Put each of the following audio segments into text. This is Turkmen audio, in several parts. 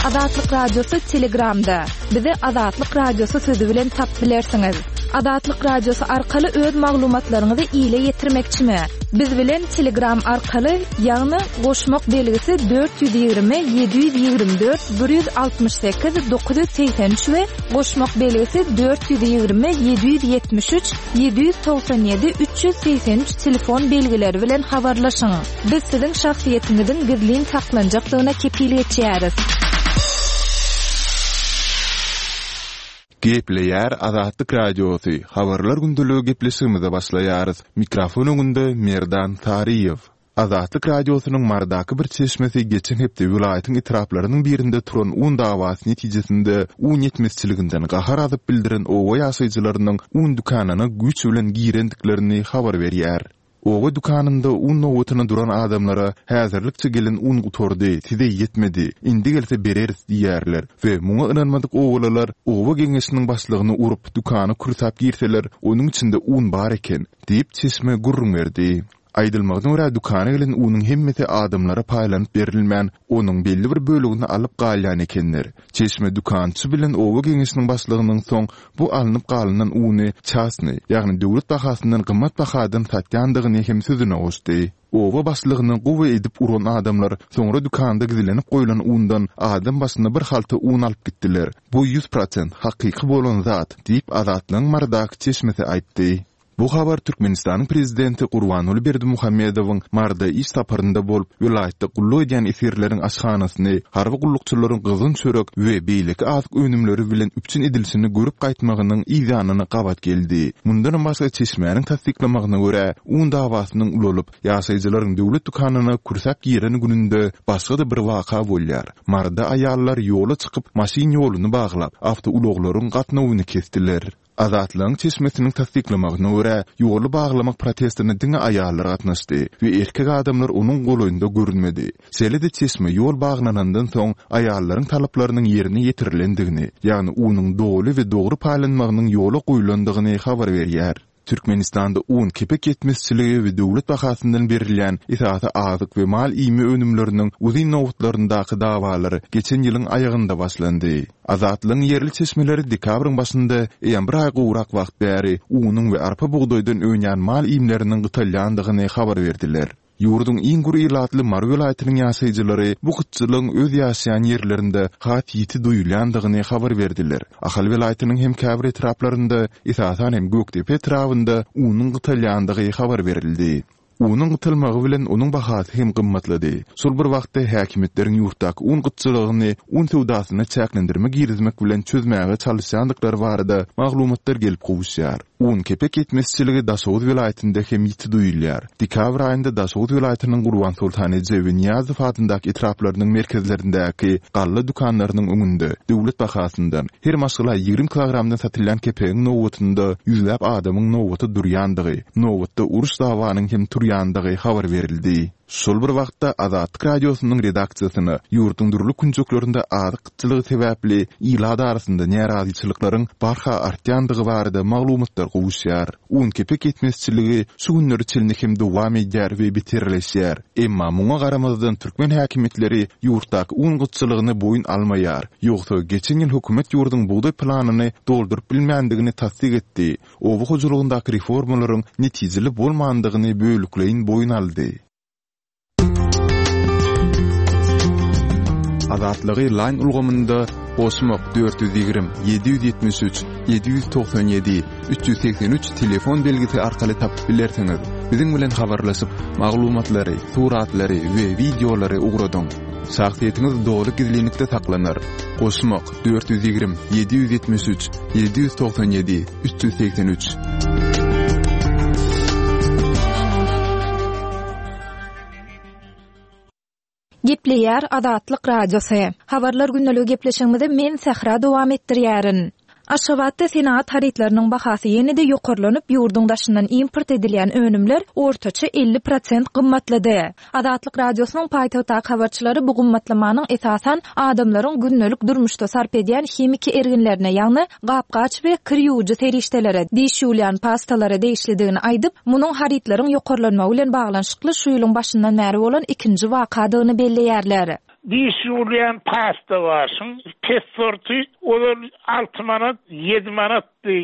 Adatlyk Radiosu Telegramda. Bizi Adatlyk Radiosu sözü bilen tap bilersiňiz. Adatlyk Radiosu arkaly öz maglumatlaryňyzy ýyla ýetirmekçimi? Biz bilen Telegram arkaly ýagny goşmak belgisi 420 724 168 983 we goşmak belgisi 420 773 797 383 telefon belgileri bilen habarlaşyň. Biz siziň şahsiýetiňizin gizlin saklanjakdygyna kepillik etýäris. Gepleýär Adatlyk Radiosu. Habarlar gündeligi gepleşigimize başlaýarys. Mikrofon öňünde Merdan Tariýew. Adatlyk Radiosynyň mardaky bir çeşmesi geçen hepde vilayatyň etraplarynyň birinde turan 10 dawasy netijesinde 10 yetmezçiliginden gahar adyp bildiren owa ýaşaýjylarynyň 10 dukanyna güç bilen girendiklerini habar berýär. Owa dukanynda un nowatyna duran adamlara häzirlikçe gelen un gutordy, size yetmedi, indi gelse bereriz diýerler we muňa inanmadyk owalalar owa geňeşiniň başlygyny urup dukany kursap girseler, onuň içinde un bar eken diýip çeşme gurrun berdi. Aýdylmagyna görä dukana gelen unyň hemmeti adamlara paýlanyp berilmän, onuň belli bir bölegini alyp galýan ekenler. Çeşme dukançy bilen owa geňeşiniň başlygynyň soň bu alınıp galynan uny çasny, ýagny döwlet bahasyndan gymmat bahadan satýandygyny hem sözüne goşdy. Owa başlygyny gowy edip uran adamlar soňra dukanda gizilenip goýulan undan adam başyna bir halta un alyp gitdiler. Bu 100% hakyky bolan zat diýip Adatlyň mardaky çeşmesi aýtdy. Bu habar Türkmenistanyň prezidenti Gurbanuly Berdimuhammedowyň marda iş saparynda bolup vilayatda gulluq edýän efirleriň aşhanasyny, harby gullukçylaryň gyzyn çörek we beýleki azyk önümleri bilen üpçün edilsini görüp gaýtmagynyň ýanyny gabat geldi. Mundan başga çeşmäniň tasdiklamagyna görä, un dawasynyň ululup ýaşaýjylaryň döwlet dukanyna kursap gireni gününde başga da bir waka bolýar. Marda aýallar ýola çykyp maşin ýolunu baglap, awto uluglaryň gatnawyny kestiler. Azatlyň çeşmesiniň tasdiklamagyna görä, ýoly baglamak protestine diňe aýallar gatnaşdy we erkek adamlar onuň golaýynda görünmedi. Selede çeşme ýol baglanandan soň aýallaryň talaplarynyň ýerine ýetirilendigini, ýagny onuň dogry we dogry paýlanmagynyň ýola goýulandygyny habar berýär. Türkmenistanda un kepek etmezçiligi we döwlet bahasyndan berilýän itaata azyk we mal ýymy önümleriniň uzyn nowatlaryndaky dawalary geçen ýylyň aýagynda başlandy. Azatlyň yerli çeşmeleri dekabryň başynda ýa bir ay gowrak wagt bäri unyň we arpa bugdoýdan öňän mal ýymlarynyň gytalýandygyny habar berdiler. Ýurdun iň gür ilatly Mar vilayatynyň ýaşaýjylary bu gytçylygyň öz ýaşaýan ýerlerinde hat ýiti duýulýandygyny habar berdiler. Ahal vilayatynyň hem käbir etraplarynda, Isatan hem Göktepe etrabynda unyň gytalýandygy habar berildi. Unyň gytylmagy bilen onuň bahasy hem gymmatlady. Şol bir wagtda häkimetleriň ýurtdaky un gytçylygyny, un sowdasyny çäklendirmek girizmek bilen çözmäge çalışýandyklary barada maglumatlar gelip gowuşýar. Un kepek etmezçiligi Daşowut vilayatynda hem ýiti duýulýar. Dekabr aýynda Daşowut vilayatynyň Gurban Sultany Jewin Niýazow adyndaky etraplarynyň merkezlerindäki galla dukanlarynyň öňünde döwlet bahasyndan her maşgala 20 kilogramdan satylýan kepegiň nowatynda ýüzläp adamyň nowaty durýandygy, nowatda uruş dawanyň hem turýandygy habar berildi. Şol bir wagtda Adatlyk Radiosynyň redaksiýasyny ýurtdyň durly künjüklerinde azyk gytçylygy sebäpli ýylada arasynda närazyçylyklaryň barha artýandygy barada maglumatlar gowuşýar. Un kepek etmezçiligi şu günleri çelini hem dowam edýär we bitirilýär. Emma muňa garamazdan türkmen häkimetleri ýurtdaky un gytçylygyny boyun almaýar. Ýogsa geçen ýyl hökümet ýurduň buğday planyny doldurup bilmändigini tasdik etdi. Owa hujurlygyndaky reformalaryň netijeli bolmandygyny bölükleýin boyun aldy. Azatlygy line ulgamynda Osmok 420 773 797 383 telefon belgisi arkaly tapyp bilersiňiz. Biziň bilen habarlaşyp maglumatlary, suratlary we videolary ugradyň. Şahsiýetiniz dogry gizlilikde saklanır. Osmok 420 773 797 383. Gepleýär Adatlyk Radiosu. Habarlar günneligi gepleşigimizde men Sahra dowam etdirýärin. Aşgabatda senat haritlarynyň bahasy ýene-de ýokarlanyp ýurduň daşyndan import edilýän önümler ortaça 50% gymmatlady. Adatlyk Radiosynyň paýtagtdaky habarçylary bu gymmatlamanyň esasan adamlaryň günnelik durmuşda sarp edýän hemiki erginlerine, ýagny gapgaç we kir ýuwjy serişdelere, diýişýän pastalara değişlidigini aýdyp, munyň haritlaryň ýokarlanmagy bilen baglanyşykly şu ýylyň başyndan bäri bolan ikinji wakadygyny belleýärler. diş ýuwlayan pasta barsyn. Pet sorty olar 6 manat, 7 manat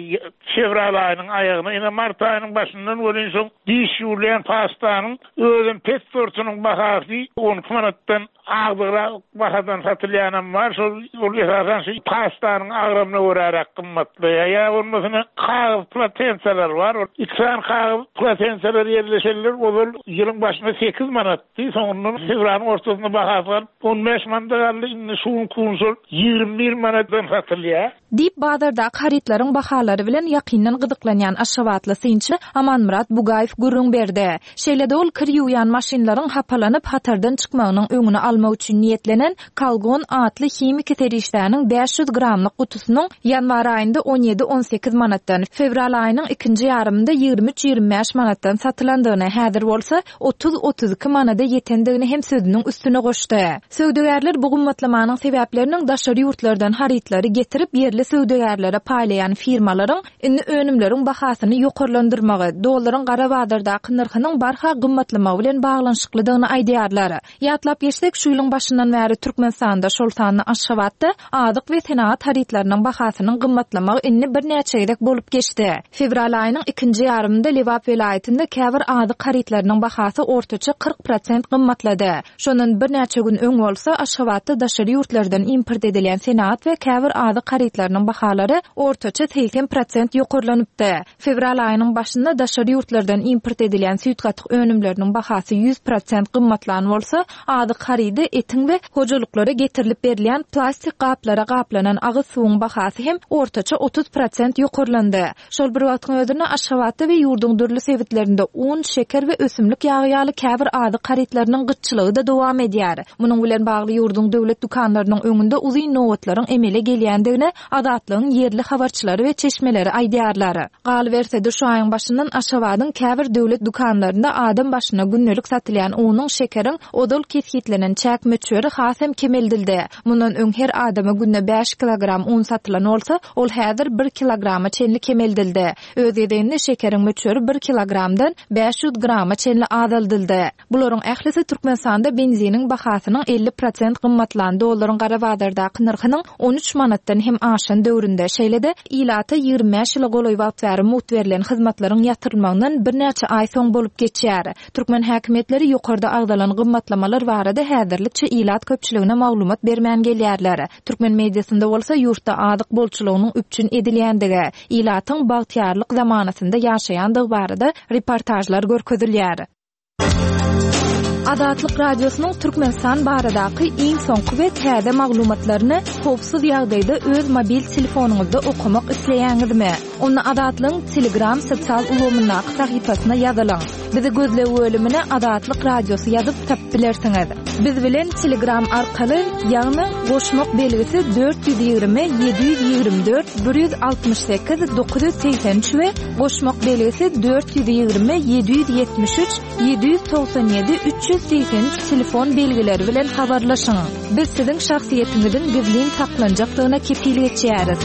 fevral ayının ayağına, yine mart ayının başından ölen soň diş ýuwlayan pastanyň özüm pet sortunun bahasy 10 manatdan ağdıra bahadan satılyanam var. Ol esasan pastanyň agramyna görärak gymmatly. Ya olmasına kağıt platensalar var. İksan kağıt platensalar yerleşerler. Olar ýylyň başynda 8 manatdy. Soňundan fevralın ortasynda bahasy 15 manat galdy. Şuň kunsol 21 manatdan satylýar. Dip bazarda haritlaryň bahalary bilen ýakyndan gyzyklanýan Aşgabatly synçy Amanmurat Bugaýew gurrun berdi. Şeýle-de ol kir ýuwýan maşinlaryň hapalanyp hatardan çykmagynyň öňüni almak üçin niýetlenen Kalgon atly himik terişdäniň 500 gramlyk gutusynyň ýanwar aýynda 17-18 manatdan, fevral aýynyň 2-nji ýarymynda 23-25 manatdan satylandygyny, häzir bolsa 30-32 manada ýetendigini hem sözüniň üstüne goşdy. Söwdegärler bu gymmatlamanyň sebäpleriniň daşary ýurtlardan haritlary getirip yerli söwdegärlere paýlayan firmalaryň inni önümleriň bahasyny ýokarlandyrmagy, dollaryň gara bazardaky narhynyň barha gymmatlamagy bilen baglanşyklydygyny aýdýarlar. Ýatlap geçsek şu ýylyň başyndan bäri Türkmenistanda şol sany Aşgabatda adyk we senaat haritlarynyň bahasynyň gymmatlamagy inni bir näçe ýerek bolup geçdi. Fevral aýynyň 2-nji ýarymynda Lewap welaýetinde käbir adyk haritlarynyň bahasy ortaça 40% gymmatlady. Şonun bir näçe gün öň bolsa Aşgabatda daşary ýurtlardan import edilen senaat we käbir adyk haritlarynyň bahalary ortaça 80% ýokarlanypdy. Fevral aýynyň başynda daşary ýurtlardan import edilen süýtgatyk önümleriniň bahasy 100% gymmatlan bolsa, adyk haride etiň we hojalyklara getirilip berilen plastik gaplara gaplanan agyz suwuň bahasy hem ortaça 30% ýokarlandy. Şol bir wagtyň özünde Aşgabatda we ýurduň dürli sebitlerinde un, şeker we ösümlik ýagy ýaly käbir adyk haritlarynyň gyççylygy da dowam edýär. Munyň bilen bagly ýurduň döwlet dukanlarynyň öňünde uzyn nowatlaryň emele gelýändigine adatlyň yerli habarçylary we çeşmeleri aýdýarlar. Gal bersede şu aýyň başyndan Aşgabatyň käbir döwlet dukanlarynda adam başyna günnelik satylýan unyň, şekeriň odol kesgitlenen çäk möçberi hasem kemeldildi. Mundan öň her adama günne 5 kilogram un satylan bolsa, ol häzir 1 kilograma çenli kemeldildi. Özüdende şekeriň möçberi 1 kilogramdan 500 grama çenli azaldyldy. Bularyň ählisi Türkmenistanda benziniň bahasynyň 50% gymmatlandy. Olaryň gara bazardaky narhynyň 13 manatdan hem aşan döwründe şeýle-de ilata 25 ýyl goloý wagt bäri mut berilen hyzmatlaryň ýatyrylmagynyň bir näçe aý soň bolup geçýär. Türkmen häkimetleri ýokarda agdalan gymmatlamalar barada häzirlikçe ilat köpçüligine maglumat bermän gelýärler. Türkmen mediasynda bolsa ýurtda adyk bolçulugynyň üpçün edilýändigi, ilatyň bagtyarlyk zamanasynda ýaşaýandygy barada reportajlar görkezilýär. Adatlyk radiosynyň Türkmenistan baradaky iň soňky we täze maglumatlaryny howpsuz ýagdaýda öz mobil telefonuňyzda okumak isleýäňizmi? Onu Adatlyň Telegram sosial ulgamyna sahypasyna ýazylaň. Bizi gözlep bölümine Adatlyk radiosy ýazyp tapbilersiňiz. Biz bilen Telegram arkaly ýagny goşmak belgisi 420 724 168 983 we goşmak belgisi 420 773 797 383 telefon belgileri bilen habarlaşyň. Biz siziň şahsiýetiňizin gizlin saklanjakdygyna kepil etýäris.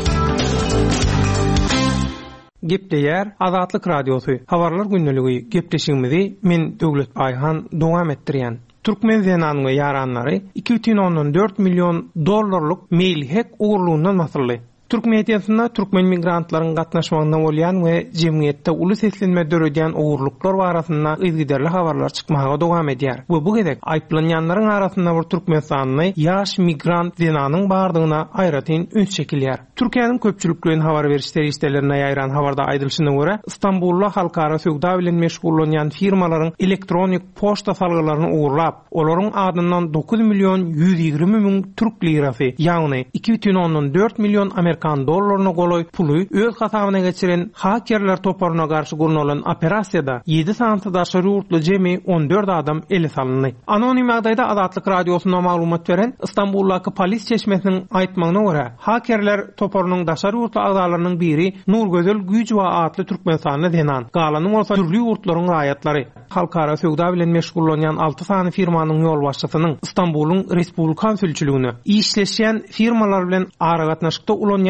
Gepleýär Adatlyk radiosy. Habarlar günneligi gepleşigimizi men Döwlet Aýhan dowam etdirýän. Türkmen zenanyň ýaranlary 2,4 milyon dollarlyk mail hack uğurluğundan masaly. Türk mediasynda türkmen migrantlaryň gatnaşmagyna bolýan we jemgyýetde uly seslenme döredýän uğurluklar barasynda ýygyderli habarlar çykmaga dowam edýär. We bu gezek aýplanýanlaryň arasynda bir Türkmenistanyň ýaş migrant zenanyň bardygyna aýratyn üns çekilýär. Türkiýanyň köpçülikliň habar berişleri işlerine ýaýran habarda aýdylyşyna görä, Istanbulda halkara söwda bilen meşgullanýan firmalaryň elektronik poçta salgylaryny uğurlap, olaryň adyndan 9 milyon 120 min türk lirasy, ýagny 2,4 milyon Amerikan dollaryny goloy puly öz hasabyna geçiren hakerler toparyna garşy gurnulan operasiýada 7 sanatda daşary ýurtly jemi 14 adam ele salyndy. Anonim ýagdaýda Adatlyk radiosyna maglumat beren Istanbuldaky polis çeşmesiniň aýtmagyna görä, hakerler toparynyň daşary ýurtly agdalarynyň biri Nurgözel Güýjwa atly Türkmenistanyň zenan. Galanyň bolsa türli ýurtlaryň raýatlary. Halkara söwda bilen meşgullanýan 6 sany firmanyň ýol başçysynyň Istanbulyň Respublika konsulçylygyny işleşýän firmalar bilen ara gatnaşykda ulanýan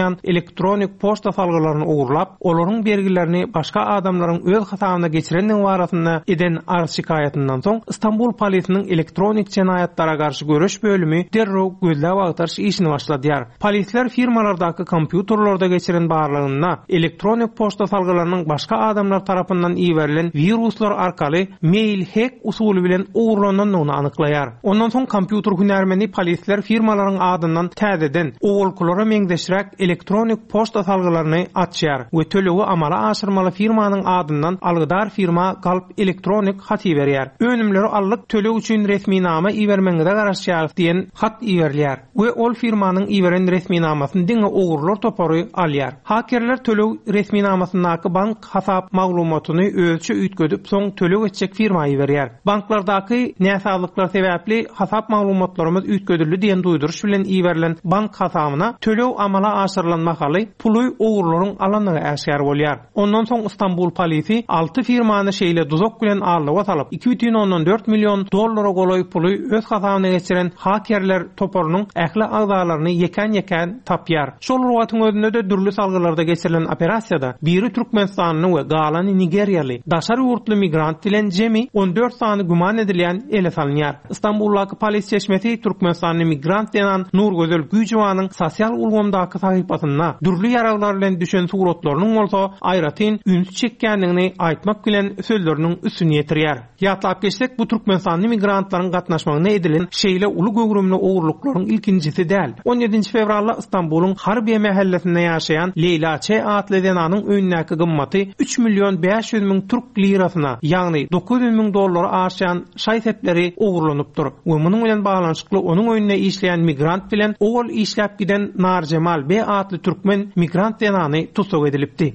bolmaýan elektronik poçta salgylaryny ugurlap, olaryň bergilerini başga adamlaryň öz hasabyna geçirenden barasynda eden arz şikayatynyň soň İstanbul polisiniň elektronik jenaýatlara garşy görüş bölümi derrew gözläp agtarş işini başladyar. Polisler firmalardaky kompýuterlarda geçiren barlygyna elektronik poçta salgylarynyň başga adamlar tarapyndan iýerilen viruslar arkaly mail hack usuly bilen ugurlananyny anyklaýar. Ondan soň kompýuter hünärmeni polisler firmalaryň adyndan täzeden ugurluklara meňdeşirek elektronik poçta salgylaryny açýar we tölegi amala aşyrmaly firmanyň adyndan algydar firma galyp elektronik hat berýär. Önümleri allyk töleg üçin resmi nama iýermeňe garaşýar diýen hat iýerler we ol firmanyň iýeren resmi namasyny diňe ugurlar topary alýar. Hakerler töleg resmi namasyndaky bank hasap maglumatyny ölçü üýtgedip soň töleg etjek firmaýy berýär. Banklardaky näsazlyklar sebäpli hasap maglumatlarymyz üýtgedildi diýen duýduruş bilen iýerilen bank hasabyna töleg amala aşyrlanmakaly puluy ugurlaryň alanyny äşgär bolýar. Ondan soň İstanbul polisi 6 firmany şeýle duzak bilen aldyp alyp 2,4 milyon dollara goloy puluy öz hasabyna geçiren hakerler toparynyň ähli agzalaryny yeken tapýar. Şol wagtyň özünde de dürli salgylarda geçirilen operasiýada biri Türkmenistanyň we galany Nigeriýaly daşary ýurtly migrant bilen jemi 14 sany guman edilen ele salynýar. İstanbuldaky polis çeşmesi Türkmenistanyň migrant denen Nurgözel Güýjewanyň sosial ulgamdaky sahypasyna dürli ýaraglar bilen düşen suratlarynyň bolsa aýratyn üns çekkendigini aýtmak bilen sözleriniň üstüne ýetirýär. Ýatlap geçsek bu Türkmenistanyň migrantlaryň gatnaşmagyna edilen şeýle uly gögrümli ugurluklaryň ilkinjisi däl. 17 fevralda İstanbul'un Harbiye mahallesinde yaşayan Leyla Ç. adlı denanyň öňündäki gymmaty 3 milyon 500 000 Türk lirasyna, ýagny 900 000 dollara aşan şaý sepleri ugurlanypdyr. We munyň bilen baglanyşykly onuň öňünde işleýän migrant bilen ol işläp giden Narjemal B. adly türkmen migrant denany tutsak edilipdi.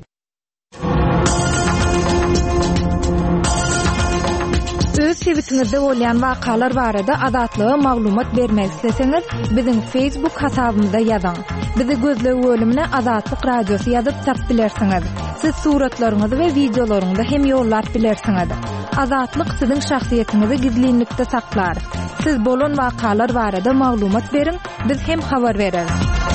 Öz tweetiňizde bolýan wakalar barada adatlyga maglumat bermek isteseňiz, biziň Facebook hasabymyza ýazyň. Bizi gözlegi bölümine Azatlyk Radiosu ýazyp tap bilersiňiz. Siz suratlaryňyzy we videolaryňyzy hem ýollap bilersiňiz. Azatlyk siziň şahsiýetiniňizi gizlinlikde saklar. Siz bolan wakalar barada maglumat beriň, biz hem habar bereriz.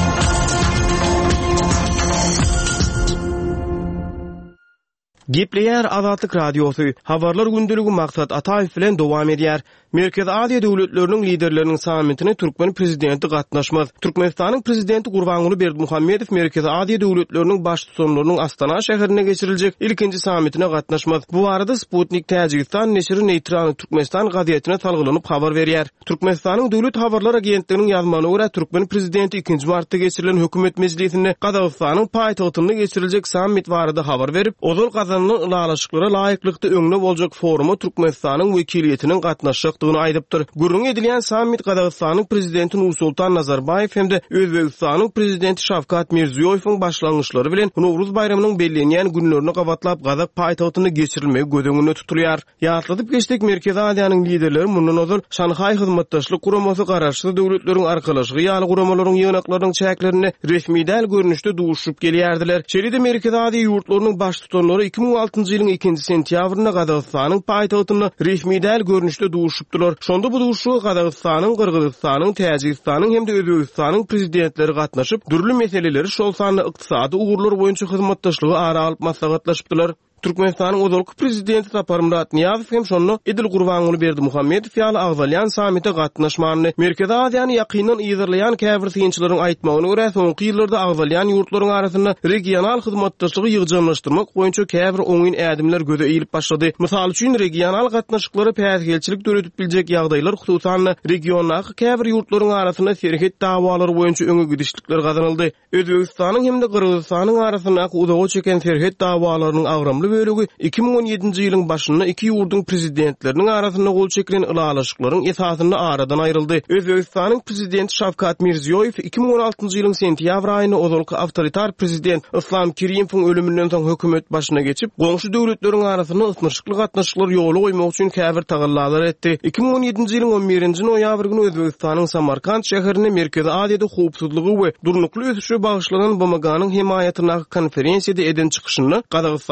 Gepleýär Azatlyk Radiosu. Habarlar gündüligi maksat Ataýew bilen dowam edýär. Merkezi Aziýa döwletleriniň liderleriniň sammitine Türkmen prezidenti gatnaşmaz. Türkmenistanyň prezidenti Gurbanuly Berdimuhammedow Merkezi Aziýa döwletleriniň baş tutanlarynyň Astana şäherine geçiriljek ilkinji sammitine gatnaşmaz. Bu arada Sputnik Täjikistan neşri Neytral Türkmenistan gazetine salgylanyp habar berýär. Türkmenistanyň döwlet habarlar agentliginiň ýazmagyna görä Türkmen prezidenti 2 martda geçirilen hökümet mejlisinde Gazagystanyň paýtagtynda geçiriljek sammit barada habar berip, ozal gazanyň ulalaşyklara laýyklykda öňüne boljak foruma Türkmenistanyň wekiliýetiniň gatnaşykyny aýdypdyr. Gurrun edilýän sammit Gazagystanyň prezidenti Nursultan Nazarbayew hemde Özbegistanyň prezidenti Şavkat Mirziýowyň başlangyçlary bilen Nowruz bayramynyň bellenýän günlerini gabatlap Gazak paýtagtyna geçirilmegi gödöňüne tutulýar. Ýatladyp geçdik Merkezi Aziýanyň liderleri mundan ozal Şanhay hyzmatdaşlyk guramasy garaşly döwletleriň arkalaşygy ýaly guramalaryň ýygnaklarynyň çäklerini resmi däl görnüşde duşup gelýärdiler. Şeride Merkezi Aziýa ýurtlarynyň baş tutanlary 2006-njy ýylyň 2 sentýabrynda Gazagystanyň paýtagtyna resmi däl görnüşde duşupdylar. Şonda bu duşuga Gazagystanyň, Kyrgyzstanyň, Täjikistanyň hemde Özbegistanyň prezidentleri gatnaşyp, dürli meseleleri şol sanly ykdysady ugurlar boýunça hyzmatdaşlygy ara alyp maslahatlaşdylar. Türkmenistanyň ozalky prezidenti Sapar Murat Niýazow hem şonu Edil Gurbanuly Berdimuhammedow ýaly agzalýan sammite gatnaşmagyny Merkezi Aziýany ýakyndan ýygyrlaýan käbir synçylaryň aýtmagyna görä soňky ýyllarda agzalýan ýurtlaryň arasynda regional hyzmatdaşlygy ýygjanlaşdyrmak boýunça käbir oňyn ädimler göze eýilip başlady. Mysal üçin regional gatnaşyklary päsgelçilik döredip biljek ýagdaýlar hususan regionaly käbir ýurtlaryň arasynda serhet dawalary boýunça öňe gidişlikler gazanyldy. Özbegistanyň hemde Kyrgyzstanyň arasynda uzağa çeken serhet dawalarynyň agramly bölegi 2017-nji ýylyň başynda iki ýurdun prezidentleriniň arasynda gol çekilen ulalaşyklaryň esasyny aradan aýryldy. Özbegistanyň prezidenti Şavkat Mirziýow 2016-njy ýylyň sentýabr aýyny ozalky awtoritar prezident Islom Kerimewiň ölümünden soň hökümet başyna geçip, goňşy döwletleriň arasynda ysnyrşykly gatnaşyklar ýoly goýmak üçin käbir tagallalar etdi. 2017-nji ýylyň 11-nji noýabr güni Özbegistanyň Samarkand şäherine Merkezi Aziýada howpsuzlygy we durnukly ösüşe bagyşlanan BMG-nyň himayatyna konferensiýede eden çykyşyny Gazagystanyň daşary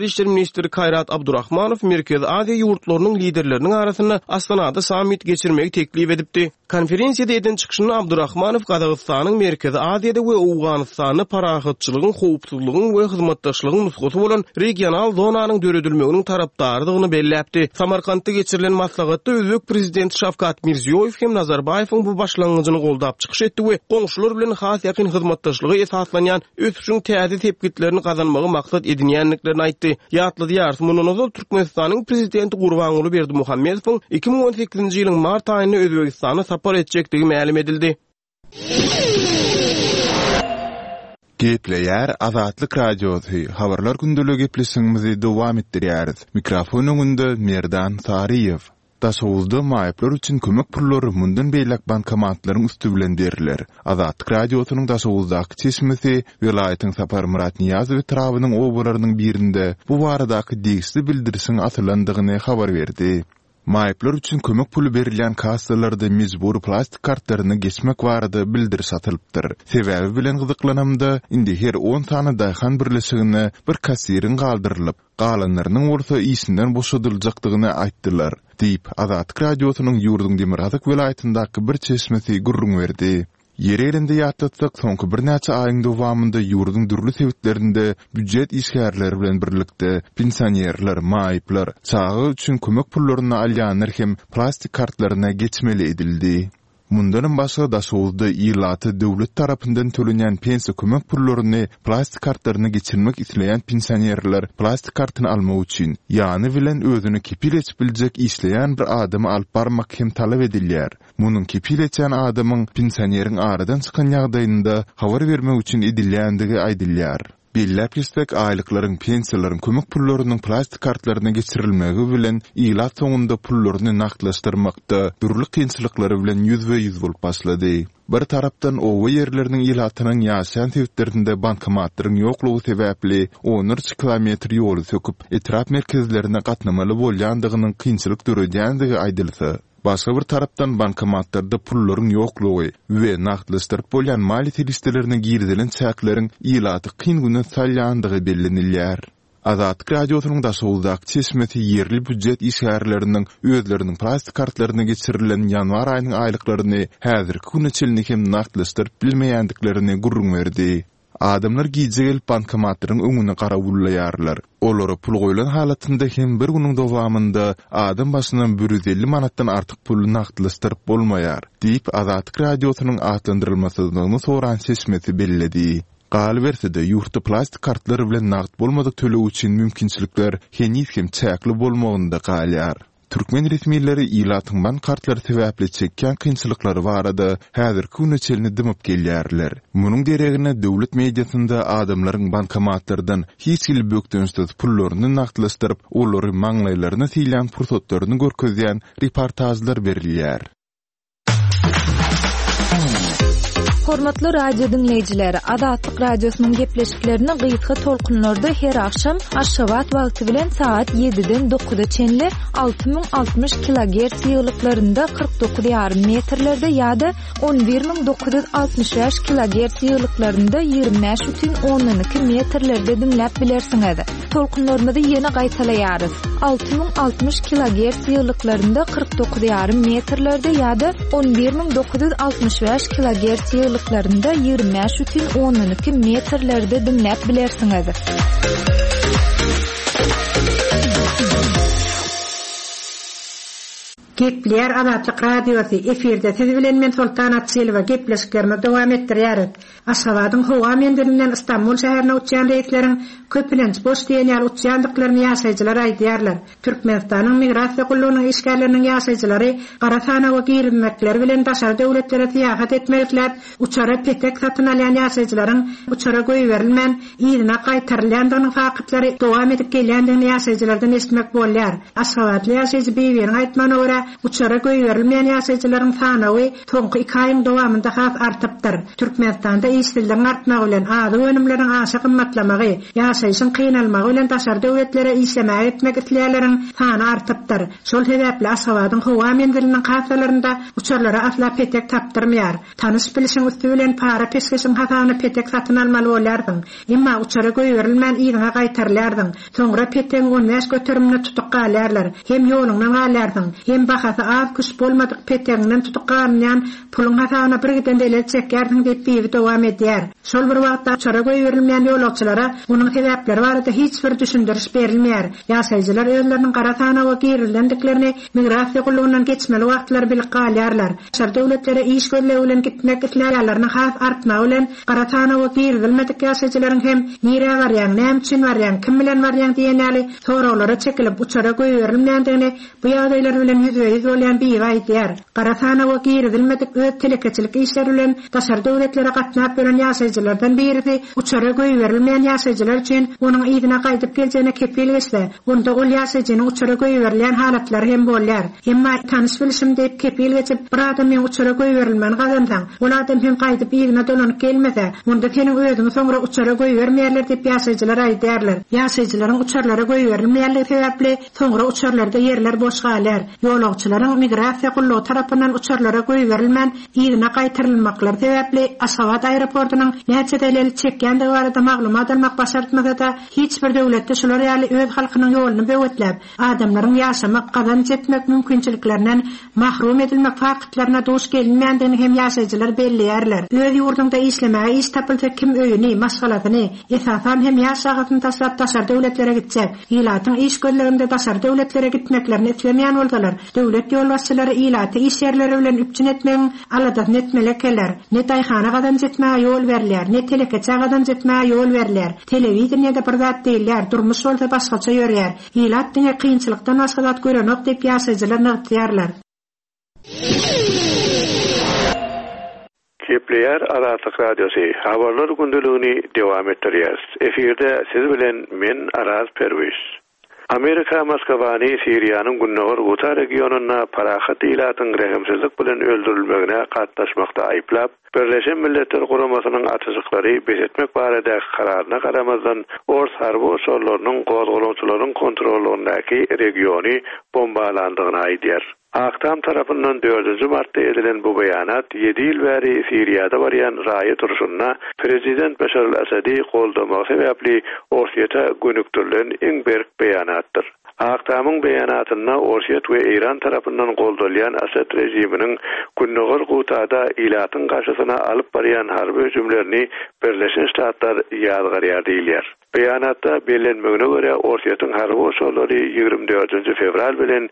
Türkleri işleri ministri Kayrat Abdurrahmanov Merkez Aziya ýurtlarynyň liderleriniň arasynda Astanada sammit geçirmegi teklip edipdi. Konferensiyada eden çıkışyny Abdurrahmanov Kazakstanyň Merkez Aziyada we Awganystanyň parahatçylygyň, howpsuzlygyň we hyzmatdaşlygyň nusgasy bolan regional zonanyň döredilmeginiň tarapdardygyny belläpdi. Samarkandda geçirilen maslahatda Özbek prezidenti Şavkat Mirziyoyew hem Nazarbayewiň bu başlangyjyny goldap çykyş etdi we goňşular bilen has ýakyn hyzmatdaşlygy esaslanýan ösüşiň täze tepkitlerini kazanmagy maksat edinýänliklerini aýtdy. Ýatly diýar, mununuzda Türkmenistanyň prezidenti Gurbanuly Berdimuhammedowyň 2018-nji ýylyň mart aýynda Özbekistana sapar etjekdigi ma'lum edildi. Gepleýär Azatlyk Radiosu habarlar gündüligi gepleşigimizi dowam etdirýäris. Mikrofonuňda Merdan Tariýew. Daşowuzda maýaplar üçin kömek pullary mundan beýlek bankomatlaryň üstü bilen beriler. Azatlyk Radiosynyň daşowuzdaky çeşmesi welaýatyň Sapar Murat Niýazow trawynyň obalarynyň birinde bu baradaky degişli bildirişiň atylandygyny habar berdi. Maýaplar üçin kömek pulu berilýän kassalarda mezbur plastik kartlaryny geçmek barada bildiriş atylypdyr. Sebäbi bilen gyzyklanamda indi her 10 tane daýhan birleşigine bir kassiriň galdyrylyp, galanlarynyň bolsa işinden boşadyljakdygyny aýtdylar. Diýip Azatlyk Radiosynyň Ýurdun Demirazak welaýatyndaky bir çeşmesi gurrun berdi. Yerelinde ýatdatsak soňky bir näçe aýyň dowamında ýurdun dürli sebitlerinde büdjet işgärleri bilen birlikde pensionerler, maýyplar çağı üçin kömek pullaryny alýanlar hem plastik kartlaryna geçmeli edildi. Mundan başga daşowuzda ýylaty döwlet tarapyndan tölenýän pensiýa kömek pullaryny plastik kartlaryna geçirmek isleýän pensionerler plastik kartyny almak üçin ýany bilen özüni kepil etip biljek işleýän bir adamy alyp barmak hem talap edilýär. Munun kepil etýän adamyň pensioneriň aradan çykan ýagdaýynda habar bermek üçin edilýändigi aýdylýar. Bellep istek aylıklaryň, pensiýalaryň kömek pullarynyň plastik kartlaryna geçirilmegi bilen ýylat soňunda pullaryny naklaşdyrmakda durly kynçylyklary bilen ýüzbe-ýüz bolup başlady. Bir tarapdan owa ýerleriniň ýylatynyň ýaşaýan sebitlerinde bankomatlaryň ýoklugy sebäpli 13 kilometr ýoly söküp etrap merkezlerine gatnamaly bolýandygynyň kynçylyk döredýändigi aýdylsa, başga bir tarapdan bankomatlarda pullaryň ýoklugy we naklaşdyryp bolýan maliýet listelerini girdilen çäkleriň ýylaty kyn güne salýandygy bellenilýär. Azatlyk Radiosynyň daşowuzdaky çeşmesi yerli büdjet işgärleriniň özleriniň plastik kartlaryna geçirilen ýanwar aýynyň aýlyklaryny häzirki güne çelini hem naklaşdyryp bilmeýändiklerini gurrun berdi. Adamlar giýje gelip bankomatlaryň öňüne garawullaýarlar. Olary pul goýulan halatynda hem bir güniň dowamında adam başynan 150 manatdan artyk pul naklaşdyryp bolmaýar, diýip Azatlyk Radiosynyň atlandyrylmasyzlygyny soran çeşmesi belledi. Galberside ýurtda plastik kartlary bilen nagt bolmadyk tölew üçin mümkinçilikler hem çäkli bolmagynda galýar. Türkmen resmiýetleri ýylatyň kartlary sebäpli çekýän kynçylyklary barada häzirki güne çelini dymyp gelýärler. Munyň deregine döwlet mediýasynda adamlaryň bankomatlardan hiç ýyl bökdönsiz pullaryny nagtlaşdyryp, olary maňlaýlaryna silýän pursatlaryny görkezýän reportajlar berilýär. Hormatly radio dinleyijileri, Azatlyk Radiosynyň gepleşiklerini gysga tolkunlarda her akşam Aşgabat wagty bilen saat 7-den 9-a çenli 6060 kHz ýyglyklarynda 49,5 metrlerde ýa-da 11965 kHz ýyglyklarynda 25,12 metrlerde dinläp bilersiňiz. Tolkunlarymyzy ýene gaýtalaýarys. 6060 kHz ýyglyklarynda 49,5 metrlerde ýa-da 11965 kHz ýyglyklarynda 25,12 metrlerde dinläp bilersiňiz. Gepleýär Azatlyk Radiosy efirde siz bilen men Sultan Atsylywa gepleşiklerimi dowam etdirýäris. Aşgabatyň howa mendirinden Istanbul şäherine uçýan reýsleriň köpülenç boş diýenýär uçýandyklaryny ýaşaýjylar aýdýarlar. Türkmenistanyň migrasiýa gullugynyň işgärleriniň ýaşaýjylary garasana we girimlikleri bilen daşary döwletlere tiýahat etmelikler, uçara petek satyn alýan ýaşaýjylaryň uçara goýberilmän ýerine gaýtarylýandygynyň fakytlary dowam edip gelýändigini ýaşaýjylardan eşitmek bolýar. Aşgabatly ýaşaýjy beýberiň aýtmagyna görä uçara göýerilmeýän ýaşaýjylaryň sanawy soňky 2 aýyň dowamynda has artypdyr. Türkmenistanda işsizligiň artmagy bilen ady önümleriň aşy gymmatlamagy, ýaşaýyşyň kynalmagy bilen daşary döwletlere işlemäge etmek isleýärleriň sany artypdyr. Şol sebäpli Aşgabatyň howa mendiriniň kasalarynda uçarlara asla petek tapdyrmýar. Tanış bilişiň üstü bilen para peskeşiň hasany petek satyn almaly bolardyň. Emma uçara göýerilmän ýygyna gaýtarlardyň. Soňra peteň onäş göterimine tutup galýarlar. Hem ýoluňdan galýardyň, hem bahasy az küç bolmadyk peteňden tutup galýan puluň hasabyna birgiden dele çekýärdiň diýip biýip dowam edýär. Şol bir wagtda uçara göýerilmän ýolagçylara munyň sebäpleri barada hiç bir düşündiriş berilmeýär. Ýaşaýjylar özleriniň gara sana we girilendiklerini migrasiýa gullugynyň geçmeli wagtlar bilen galýarlar. Şer döwletlere iş görlegi bilen gitmek isleýärlerini has artmagy bilen gara sana we girilmedik ýaşaýjylaryň hem nire barýan, näme üçin barýan, kim bilen barýan diýenäli sorawlara çekilip uçara göýerilmändigini bu ýagdaýlar bilen ýüzüýüz bolýan bir aýdýar. Gara sana we girilmedik öz telekeçilik işleri bilen daşary döwletlere gatnap beren ýaşaýjylardan birisi uçara göýerilmän ýaşaýjylar üçin onuň ýygyna gaýdyp geljegine kepil geçse, onda ol ýaşaýjynyň uçara göýerilýän halatlary hem bolýar. Emma tanış bilişim diýip kepil geçip bir adamyň uçara göýerilmän gazansaň, ol adam hem gaýdyp ýygyna dolanyp gelmese, onda seniň özüň soňra uçara göýermeýärler diýip ýaşaýjylar aýdýarlar. Ýaşaýjylaryň uçarlara göýerilmeýärligi sebäpli soňra uçarlarda ýerler boş galýar. Ýolagçylaryň migrasiýa gullugy tarapyndan uçarlara göýerilmän ýygyna gaýtyrylmaklary sebäpli Aşgabat aeroportunyň näçe deleli çekýändigi barada maglumat almak başartmasa da hiç bir döwletde şolar ýaly öz halkynyň ýoluny böwetlep, adamlaryň ýaşamak, gazanç etmek mümkinçiliklerinden mahrum edilmek fakatlaryna duş gelmändigini hem ýaşaýjylar belliýärler. Öz ýurdunda işlemäge iş tapylsa kim öýüni, maşgalatyny, esasan hem ýaşagatyny taşlap daşary döwletlere gitjek. Ýylatyň iş göllerinde daşary döwletlere gitmeklerini islemeýän bolsalar, döwlet ýolbaşçylary ýylaty iş ýerleri bilen üpçün etmegiň aladatyny etmelekeler. Ne taýhana gazanç etmäge ýol berilýär, ne telekeçe gazanç etmäge ýol berilýär. Telewizionyada bir zat diýilýär, durmuş bolsa başgaça ýörýär. Ýylat diňe kynçylykdan başga zat görenok diýip ýaşaýjylar näpdýärler. Kepler Azatlyk Radiosu habarlar gündeligini dowam etdirýär. Eferde siz bilen men Araz Perwiz. Amerika Moskowany Siriýanyň Günnäger Guta regionuna parahat ýylatyň rehimsizlik bilen öldürilmegine gatnaşmakda aýplap, Birleşen Milletler Guramasynyň atysıklary besetmek baradaky kararyna garamazdan Ors harby uçurlarynyň gozgolawçylaryň kontrolündaky regiony bombalandygyny aýdýar. Aktam tarapyndan 4-nji martda edilen bu beýanat 7 ýyl bäri Siriýada barýan raýat turşunyna Prezident Beşar el-Asady goldamagy sebäpli orsiýeta gönüktirilen iň berk beýanatdyr. Aktamyň beýanatyna Orsiýet we Iran tarapyndan goldalýan Asad rejiminiň Günnäger Gutada ýylatyň garşysyna alyp barýan harby hüjümlerini Birleşen Ştatlar ýadgarýar diýilýär. Beýanatda bellenmegine görä Orsiýetyň harby uçurlary 24 fevral bilen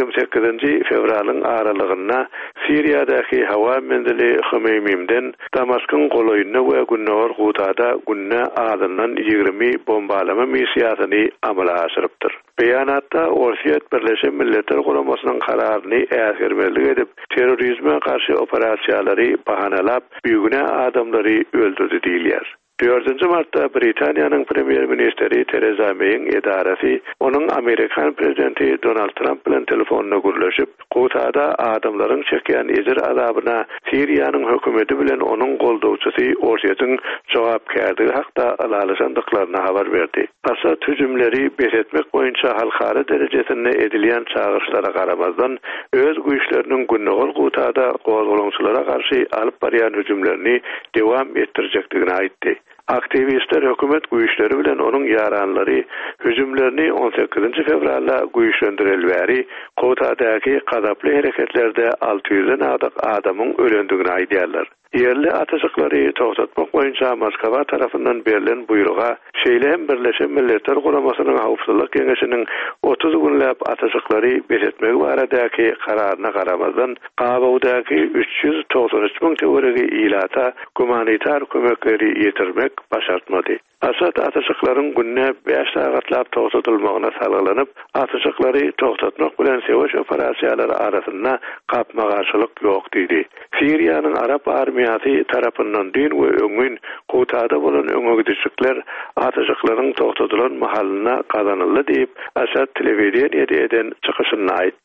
28 fevralyň aralygyna Siriýadaky hawa mendili Hmeymimden Damaşkyň goloýuny we Günnäger Gutada günne adından 20 bombalama missiýasyny amala aşyrypdyr. Beýanatda Orsiýet Birleşen Milletler Guramasynyň kararyny äsgermelik edip terrorizme garşy operasiýalary bahanalap büyüne adamlary öldürdi diýilýär. 4 martda Britaniýanyň premier ministeri Theresa May'in edarasi onuň Amerikan prezidenti Donald Trump bilen telefonna gürleşip, Gutada adamlaryň çekýän ejir azabyna Siriýanyň hökümeti bilen onuň goldawçysy Orsiýetyň jogapkärligi hakda alalyşandyklaryny habar berdi. Asad hüjümleri besetmek boýunça halkara derejesinde edilýän çağırşlara garamazdan öz güýçleriniň Günnäger Gutada gozgolawçylara garşy alyp barýan hüjümlerini dowam etdirjekdigini aýtdy. Aktivistler hökümet güýçleri bilen onuň ýaranlary hüjümlerini 18 fevralda güýçlendirilýäri Gutadaky gazaply hereketlerde 600-den adyk adamyň ölendigini aýdýarlar. Yerli atysıklary togtatmak boýunça Moskwa tarapyndan berilen buýruga şeýle Birleşen Milletler Guramasynyň Hawpsuzlyk Geňeşiniň 30 günläp atysıklary besetmek baradaky kararyna garamazdan Gabawdaky 393 000 teoregi ýylata humanitar kömekleri ýetirmek başartmady. Asad atysıklaryň günne 5 sagatlap togtatylmagyna salgylanyp, atysıklary togtatmak bilen sewaş operasiýalary arasynda gapma garşylyk ýok diýdi. Siriýanyň Arap armiýasy tarapyndan dün we öňün Gutada bolan öňügidikler atysıklaryň togtatylan mahalyna gazanyldy diýip Asad telewiziýanyda eden çykyşyny aýtdy.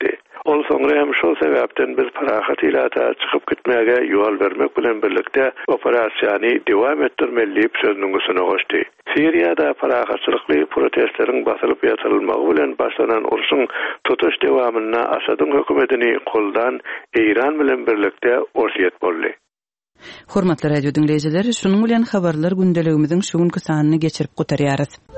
Ol soňra hem şol sebäpden biz parahat ilata çykyp gitmäge ýol bermek bilen birlikde operasiýany dowam etdirmeli sözüniň üstüne goşdy. Siriýada parahatçylykly protestleriň basylyp ýatyrylmagy bilen başlanan uruşyň tutuş dowamyna Asadyň hökümetini koldan Eýran bilen birlikde orsiýet boldy. Hormatly radio dinleýijiler, şunuň bilen habarlar gündeligimiziň şu günkü sanyny geçirip gutarýarys.